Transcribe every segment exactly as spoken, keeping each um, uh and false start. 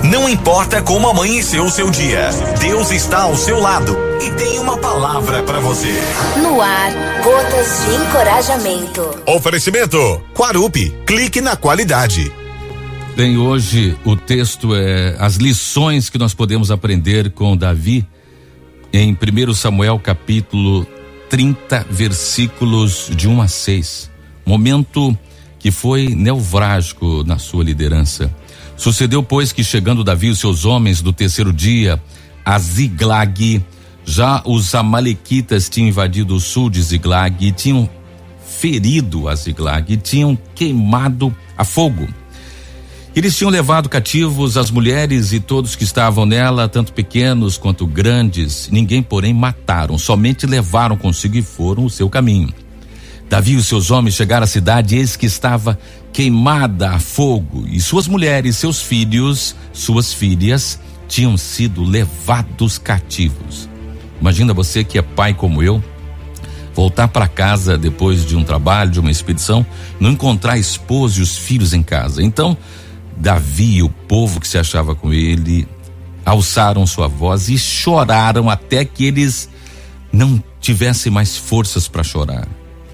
Não importa como amanheceu o seu dia, Deus está ao seu lado e tem uma palavra para você. No ar, gotas de encorajamento. Oferecimento Quarupi, clique na qualidade. Bem, hoje o texto é as lições que nós podemos aprender com Davi em primeiro Samuel capítulo trinta, versículos de um a seis. Momento que foi nevrálgico na sua liderança. Sucedeu, pois, que chegando Davi e os seus homens do terceiro dia a Ziglag, já os amalequitas tinham invadido o sul de Ziglag e tinham ferido a Ziglag e tinham queimado a fogo. Eles tinham levado cativos as mulheres e todos que estavam nela, tanto pequenos quanto grandes. Ninguém, porém, mataram, somente levaram consigo e foram o seu caminho. Davi e os seus homens chegaram à cidade, e eis que estava queimada a fogo, e suas mulheres, seus filhos, suas filhas tinham sido levados cativos. Imagina você que é pai como eu, voltar para casa depois de um trabalho, de uma expedição, não encontrar a esposa e os filhos em casa. Então, Davi e o povo que se achava com ele alçaram sua voz e choraram até que eles não tivessem mais forças para chorar.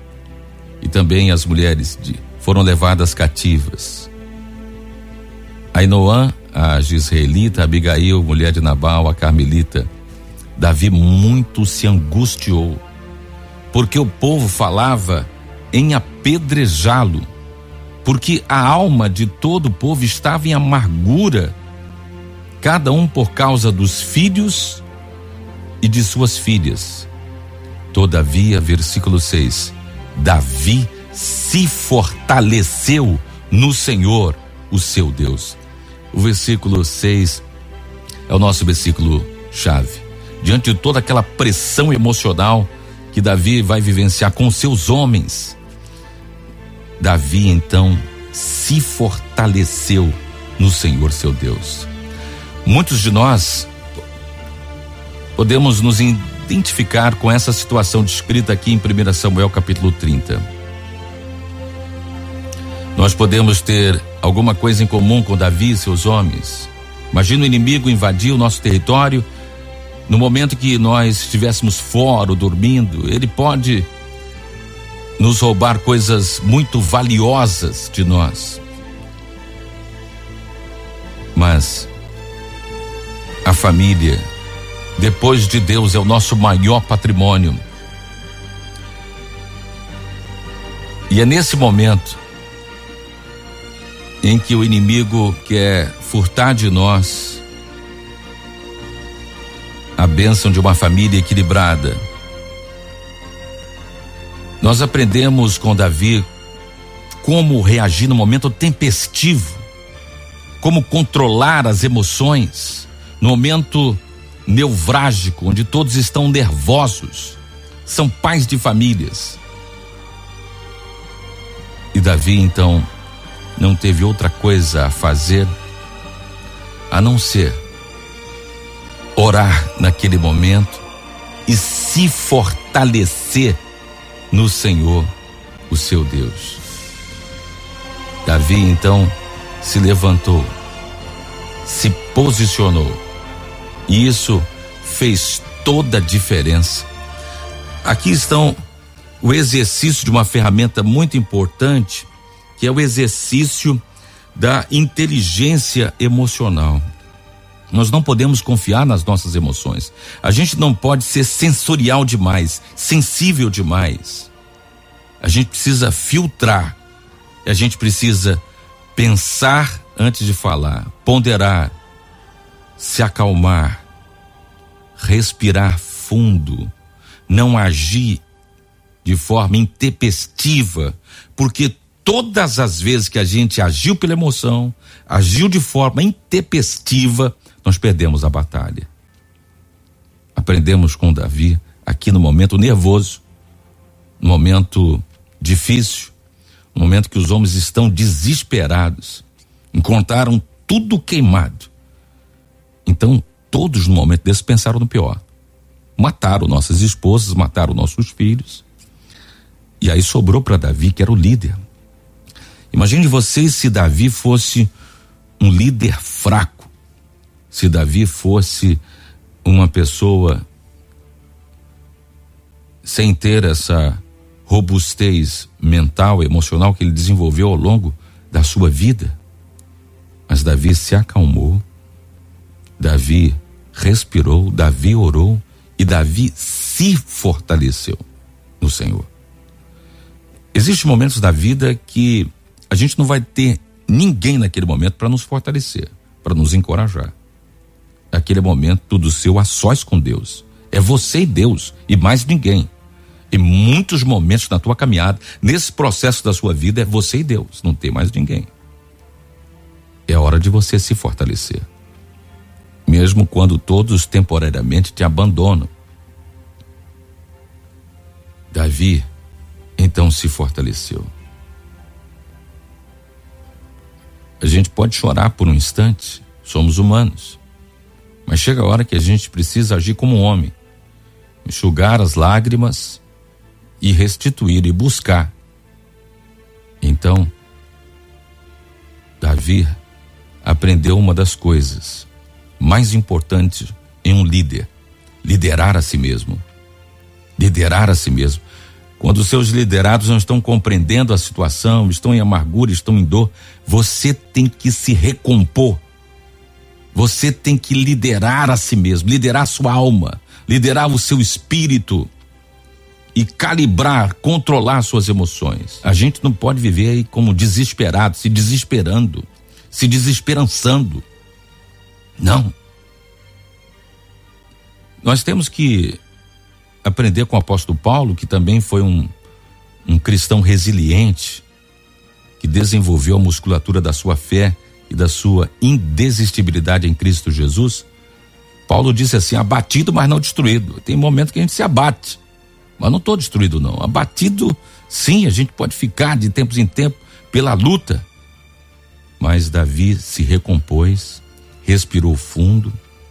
E também as mulheres de, foram levadas cativas. Ainoã, a Jezreelita, Abigail, mulher de Nabal, a Carmelita. Davi muito se angustiou, porque o povo falava em apedrejá-lo, porque a alma de todo o povo estava em amargura, cada um por causa dos filhos e de suas filhas. Todavia, versículo seis, Davi se fortaleceu no Senhor, o seu Deus. O versículo seis é o nosso versículo chave. Diante de toda aquela pressão emocional que Davi vai vivenciar com seus homens, Davi então se fortaleceu no Senhor, seu Deus. Muitos de nós podemos nos identificar com essa situação descrita aqui em primeiro Samuel capítulo trinta. Nós podemos ter alguma coisa em comum com Davi e seus homens. Imagina o inimigo invadir o nosso território. No momento que nós estivéssemos fora, dormindo, ele pode nos roubar coisas muito valiosas de nós. Mas a família, depois de Deus, é o nosso maior patrimônio. E é nesse momento em que o inimigo quer furtar de nós a bênção de uma família equilibrada. Nós aprendemos com Davi como reagir no momento tempestivo, como controlar as emoções, no momento nevrálgico, onde todos estão nervosos, são pais de famílias. E Davi então não teve outra coisa a fazer a não ser orar naquele momento e se fortalecer no Senhor, o seu Deus. Davi então se levantou, se posicionou, e isso fez toda a diferença. Aqui estão o exercício de uma ferramenta muito importante, que é o exercício da inteligência emocional. Nós não podemos confiar nas nossas emoções. A gente não pode ser sensorial demais, sensível demais. A gente precisa filtrar. A gente precisa pensar antes de falar, ponderar, se acalmar, respirar fundo, não agir de forma intempestiva, porque todas as vezes que a gente agiu pela emoção, agiu de forma intempestiva, nós perdemos a batalha. Aprendemos com Davi aqui no momento nervoso, no momento difícil, no momento que os homens estão desesperados, encontraram tudo queimado. Então, todos no momento desse pensaram no pior. Mataram nossas esposas, mataram nossos filhos. E aí sobrou para Davi, que era o líder. Imagine vocês se Davi fosse um líder fraco, se Davi fosse uma pessoa sem ter essa robustez mental, emocional que ele desenvolveu ao longo da sua vida. Mas Davi se acalmou, Davi respirou, Davi orou e Davi se fortaleceu no Senhor. Existem momentos da vida que a gente não vai ter ninguém naquele momento para nos fortalecer, para nos encorajar. Aquele momento do seu a sós com Deus. É você e Deus e mais ninguém. Em muitos momentos na tua caminhada, nesse processo da sua vida, é você e Deus, não tem mais ninguém. É hora de você se fortalecer. Mesmo quando todos temporariamente te abandonam. Davi, então, se fortaleceu. A gente pode chorar por um instante, somos humanos. Mas chega a hora que a gente precisa agir como um homem. Enxugar as lágrimas e restituir e buscar. Então, Davi aprendeu uma das coisas mais importantes em um líder: liderar a si mesmo. Liderar a si mesmo. Quando os seus liderados não estão compreendendo a situação, estão em amargura, estão em dor, você tem que se recompor. Você tem que liderar a si mesmo, liderar a sua alma, liderar o seu espírito e calibrar, controlar suas emoções. A gente não pode viver aí como desesperado, se desesperando, se desesperançando. Não. Nós temos que aprender com o apóstolo Paulo, que também foi um, um cristão resiliente, que desenvolveu a musculatura da sua fé e da sua indesistibilidade em Cristo Jesus. Paulo disse assim: abatido, mas não destruído. Tem momentos que a gente se abate, mas não estou destruído não. Abatido, sim, a gente pode ficar de tempos em tempos pela luta, mas Davi se recompôs, respirou fundo,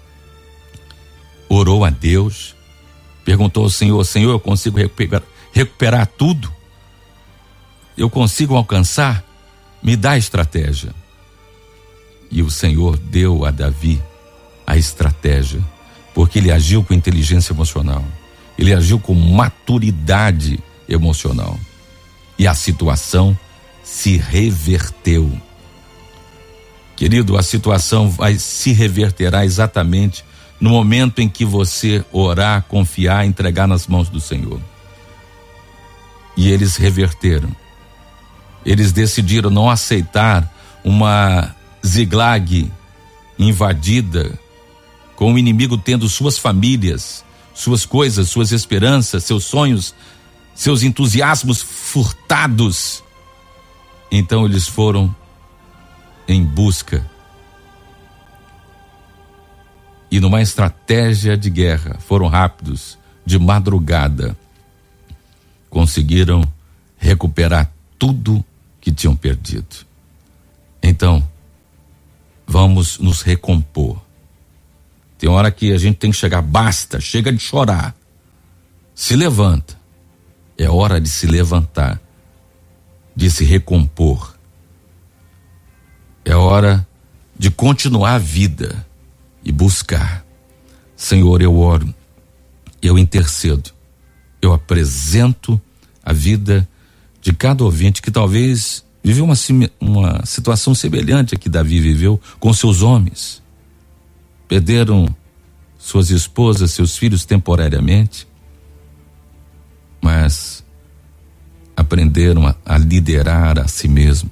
orou a Deus, perguntou ao Senhor: Senhor, eu consigo recuperar, recuperar tudo? Eu consigo alcançar? Me dá estratégia. E o Senhor deu a Davi a estratégia, porque ele agiu com inteligência emocional, ele agiu com maturidade emocional, e a situação se reverteu. Querido, a situação vai se reverterá exatamente no momento em que você orar, confiar, entregar nas mãos do Senhor. E eles reverteram. Eles decidiram não aceitar uma Ziglag invadida, com o inimigo tendo suas famílias, suas coisas, suas esperanças, seus sonhos, seus entusiasmos furtados. Então eles foram em busca e numa estratégia de guerra, foram rápidos, de madrugada, conseguiram recuperar tudo que tinham perdido. Então, vamos nos recompor. Tem hora que a gente tem que chegar, basta, chega de chorar. Se levanta. É hora de se levantar, de se recompor. É hora de continuar a vida e buscar. Senhor, eu oro, eu intercedo, eu apresento a vida de cada ouvinte que talvez viveu uma, uma situação semelhante a que Davi viveu com seus homens. Perderam suas esposas, seus filhos temporariamente, mas aprenderam a, a liderar a si mesmo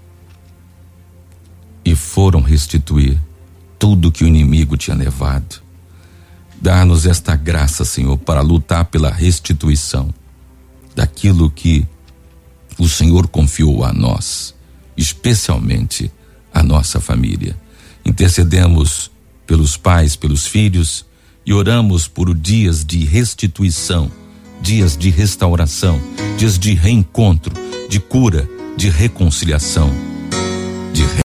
e foram restituir tudo que o inimigo tinha levado. Dá-nos esta graça, Senhor, para lutar pela restituição daquilo que o Senhor confiou a nós, especialmente a nossa família. Intercedemos pelos pais, pelos filhos, e oramos por dias de restituição, dias de restauração, dias de reencontro, de cura, de reconciliação, de